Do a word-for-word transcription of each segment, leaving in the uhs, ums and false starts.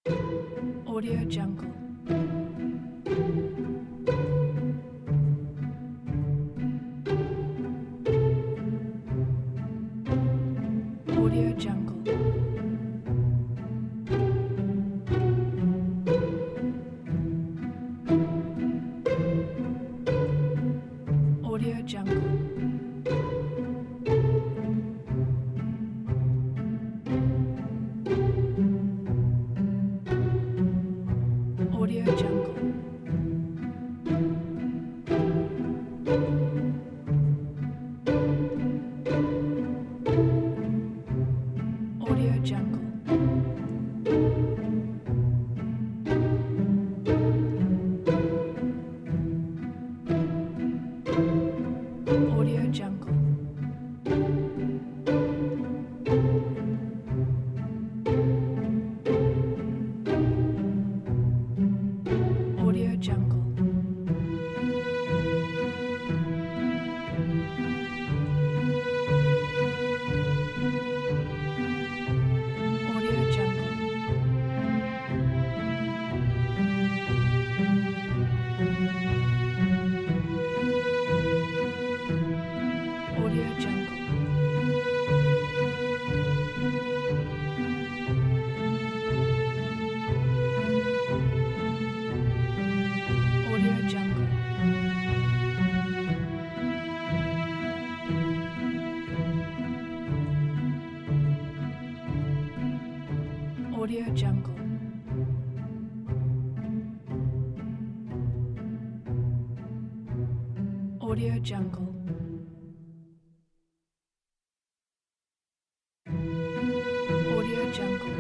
Audio Jungle. Audio Jungle. Audio Jungle. Audio Jungle. Audio Jungle. Audio Jungle. Audio Jungle. Audio Jungle. Audio Jungle. Audio Jungle. Audio Jungle. Audio Jungle. Audio Jungle.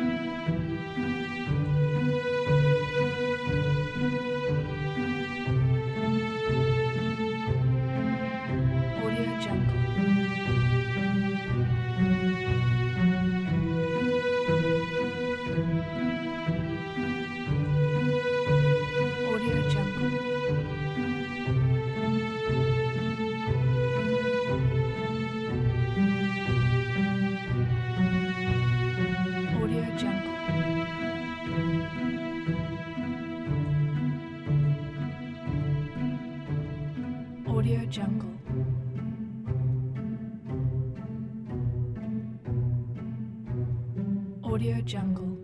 Audio Jungle. Audio Jungle. Audio Jungle. Audio Jungle. Audio Jungle.